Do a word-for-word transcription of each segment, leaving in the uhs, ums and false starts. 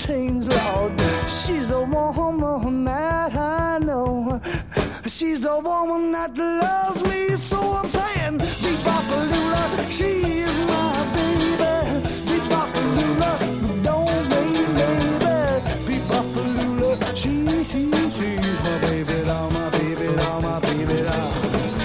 mountains, Lord. She's the woman that I know. She's the woman that loves me, so I'm saying, Bebopalula, she is my baby. Bebopalula, don't wait, baby. Bebopalula, she, she, she's my baby, doll, my baby, doll, my baby, doll.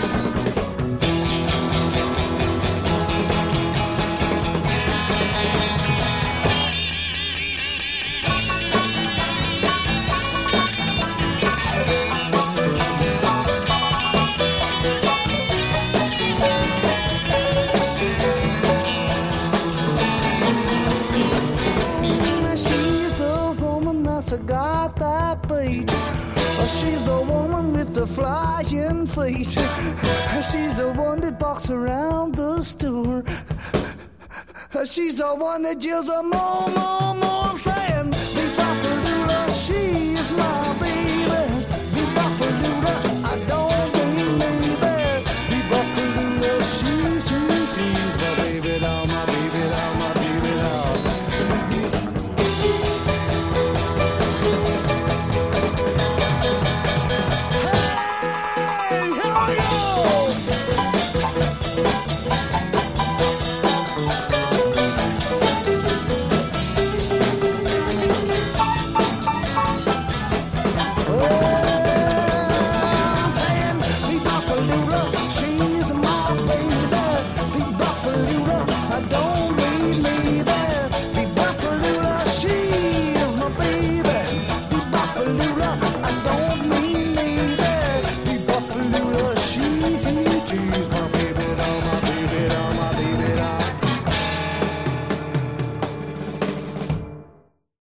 Got that beat. She's the woman with the flying feet. She's the one that walks around the store. She's the one that yells a more, more, more. I'm saying, Bebopalula, she is my baby. Bebopalula, I don't